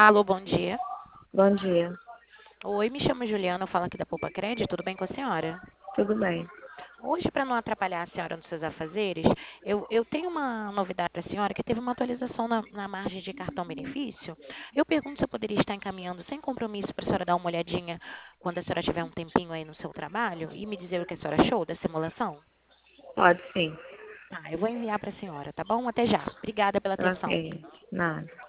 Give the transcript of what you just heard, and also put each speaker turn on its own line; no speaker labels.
Alô, bom dia.
Bom dia,
Oi, me chamo Juliana, eu falo aqui da Poupa Crédito, tudo bem com a senhora?
tudo bem?
Hoje, para não atrapalhar a senhora nos seus afazeres, eu tenho uma novidade para a senhora, que teve uma atualização na margem de cartão benefício. Eu pergunto se eu poderia estar encaminhando sem compromisso para a senhora dar uma olhadinha quando a senhora tiver um tempinho aí no seu trabalho e me dizer o que a senhora achou da simulação?
Pode sim.
Tá, eu vou enviar para a senhora, tá bom? Até já. Obrigada pela
Ok,
atenção.
nada.